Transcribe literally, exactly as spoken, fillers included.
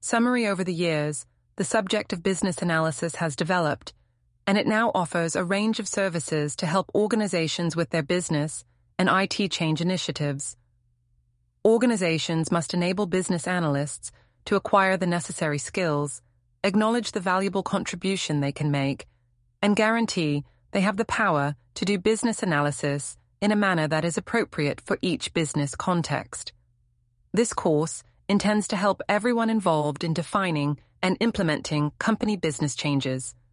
Summary: over the years, the subject of business analysis has developed, and it now offers a range of services to help organizations with their business and I T change initiatives. Organizations must enable business analysts to acquire the necessary skills, acknowledge the valuable contribution they can make, and guarantee they have the power to do business analysis in a manner that is appropriate for each business context. This course intends to help everyone involved in defining and implementing company business changes,